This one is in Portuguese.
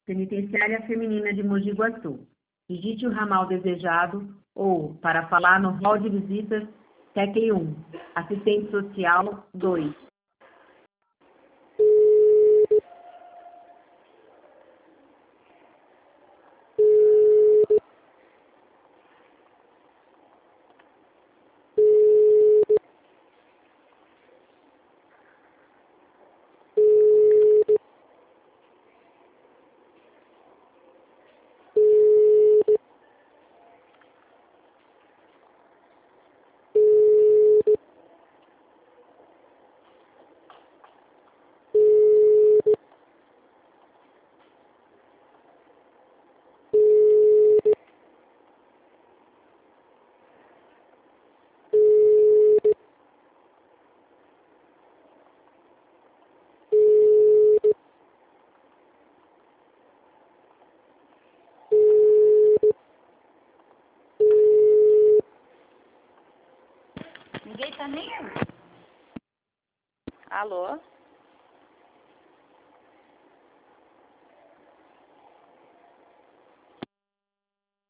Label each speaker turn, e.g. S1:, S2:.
S1: Penitenciária Feminina de Mogi Guaçu. Digite o ramal desejado ou, para falar no hall de visitas, tecle 1. Assistente social 2.
S2: Ninguém tá nem aí. Alô?